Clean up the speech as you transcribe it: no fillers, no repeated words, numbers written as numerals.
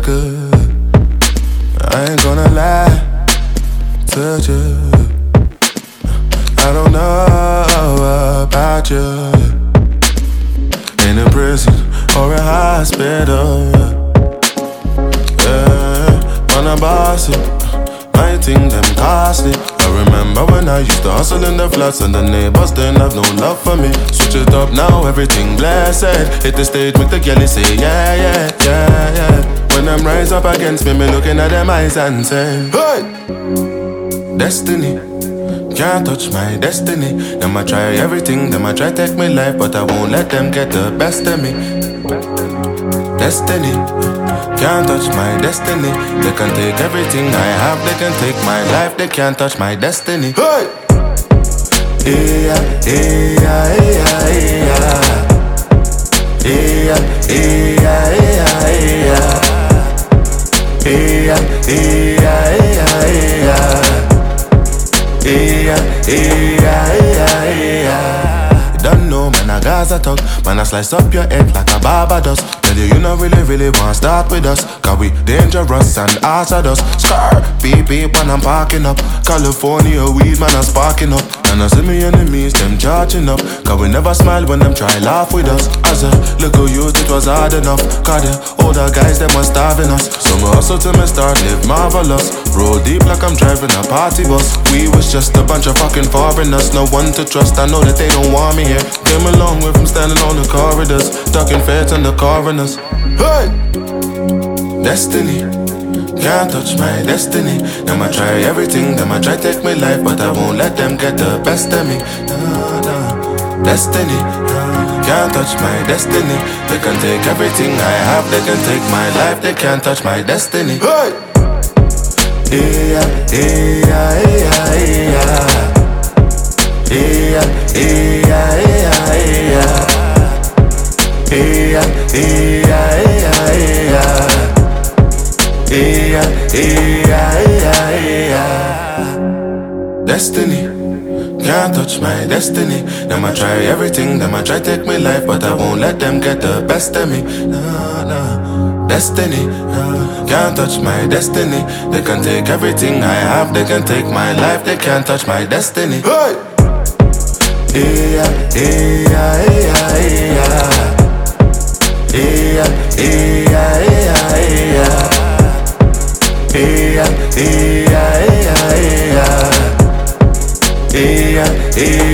good. I ain't gonna lie to you. I don't know about you. In a prison or a hospital, yeah, on a boss it, my thing them costly. I remember when I used to hustle in the flats and the neighbors didn't have no love for me. Switch it up now, everything blessed. Hit the stage, make the girlie say yeah, yeah, yeah, yeah. When them rise up against me looking at them eyes and say, hey! Destiny, can't touch my destiny. Them I try everything, them I try take me life, but I won't let them get the best of me. Destiny, can't touch my destiny. They can take everything I have, they can take my life, they can't touch my destiny. Hey! Yeah, yeah, yeah, yeah. Yeah, yeah, yeah, yeah. Yeah, yeah, yeah, yeah. Yeah, yeah, yeah. You don't know, man, I Gaza talk. Man, I slice up your head like a Barbados. Tell you, you not really want to start with us. Cause we dangerous and hazardous. Scar, beep, beep when I'm parking up. California weed, man, I'm sparking up. And I see me enemies, them charging up. Cause we never smile when them try laugh with us. As a little youth, it was hard enough. Cause the older guys, them was starving us. So me hustle till me start live marvelous. Roll deep like I'm driving a party bus. We was just a bunch of fucking foreigners. No one to trust, I know that they don't want me here. Came a long way from standing on the corridors. Ducking feds and the coroners. Hey! Destiny, can't touch my destiny. Them I try everything, them I try take my life, but I won't let them get the best of me. No, no. Destiny, can't touch my destiny. They can take everything I have, they can take my life, they can't touch my destiny. Hey! Yeah, yeah, yeah, yeah. Yeah, yeah, yeah, yeah. Yeah, yeah, yeah, yeah. Yeah, yeah, yeah. Destiny, can't touch my destiny. Them I try everything, them I try take my life, but I won't let them get the best of me. No, no. Destiny, can't touch my destiny. They can take everything I have, they can take my life, they can't touch my destiny. Hey! Yeah, yeah, yeah, yeah. Yeah, yeah, yeah, yeah. Yeah, yeah, yeah, yeah. Yeah, yeah.